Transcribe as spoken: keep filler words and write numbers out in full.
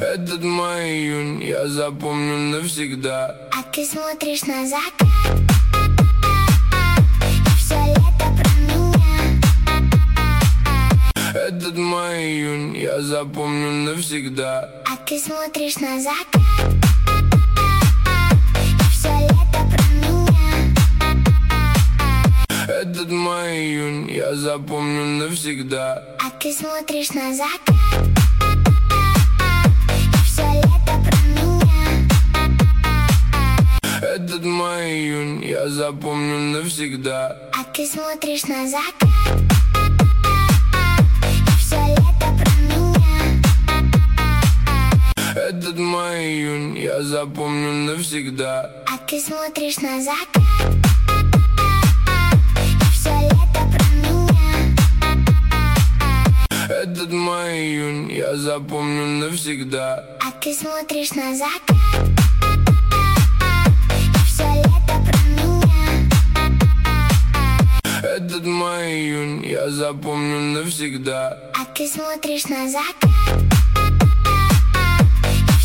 Этот май, июнь я запомню навсегда. А ты смотришь на закат, и все лето про меня. Этот май, июнь я запомню навсегда. А ты смотришь на закат, и все лето про меня. Этот май, июнь я запомню навсегда. А ты смотришь на закат, и все лето про меня. Этот май, июнь я запомню навсегда. А ты смотришь на закат, и все лето про меня. Этот май, июнь я запомню навсегда. А ты смотришь на закат, и все лето про меня. Этот май, июнь я запомню навсегда. А ты смотришь на закат, и все лето про меня. Этот май, июнь я запомню навсегда. А ты смотришь на закат.